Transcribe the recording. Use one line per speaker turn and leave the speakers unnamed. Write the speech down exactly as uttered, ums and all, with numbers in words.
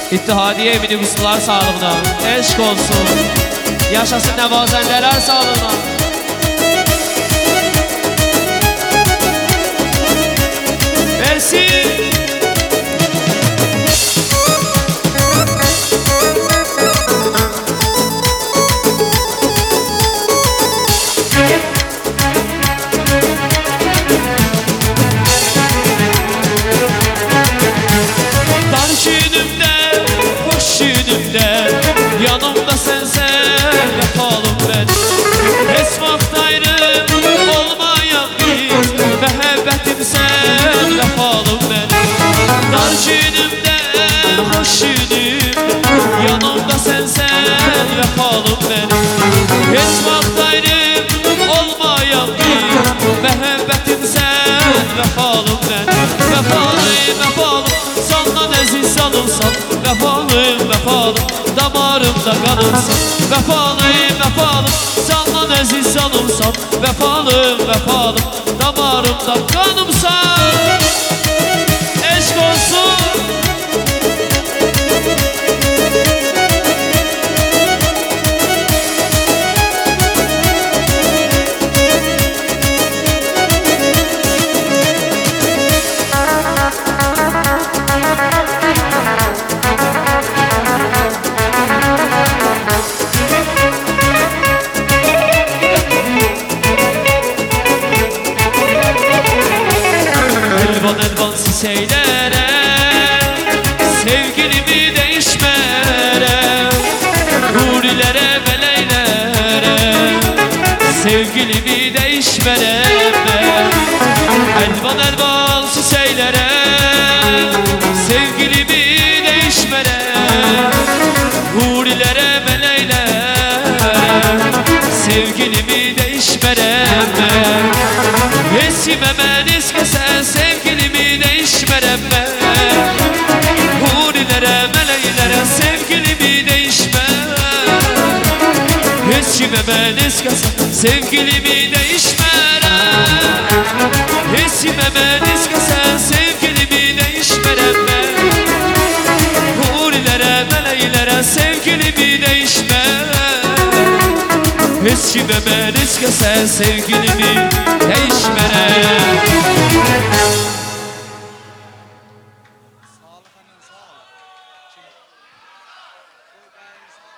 İttihadiye minibuslar sağlığına, eşk olsun. Yaşasın nevazenler sağlığına. Versin.
Yanımda sensen yapalım ben. Esvakt ayrı olmayan biz, mehebbetim sen yapalım ben. Dar günümde, hoş günümde, yanımda sensen yapalım ben. Esvakt ayrı olmayan biz, mehebbetim sen yapalım ben. Vefalıyım vefalım, sandan aziz alınsan. Vefalıyım vefalım, damarımda kanımsan. Vefalıyım vefalım, sandan aziz alımsan. Vefalıyım vefalım, damarımda kanımsan. Eşk olsun. Elvan elvan siseylere, sevgilimi değişmere, hurilere meleylere, sevgilimi değişmere. Elvan elvan siseylere, sevgilimi değişmere, hurilere meleylere, sevgilimi değişmere. Esimeme niskese sevgilimi değişmerem ben. Hurilere meleylere sevgilimi değişmerem. Esimeme niskese sevgilimi değişmerem. Esimeme niskese sevgilimi değişmerem ben. Hurilere meleylere sevgilimi değişmerem. Eskimeme niskese sevgilimi değişmere.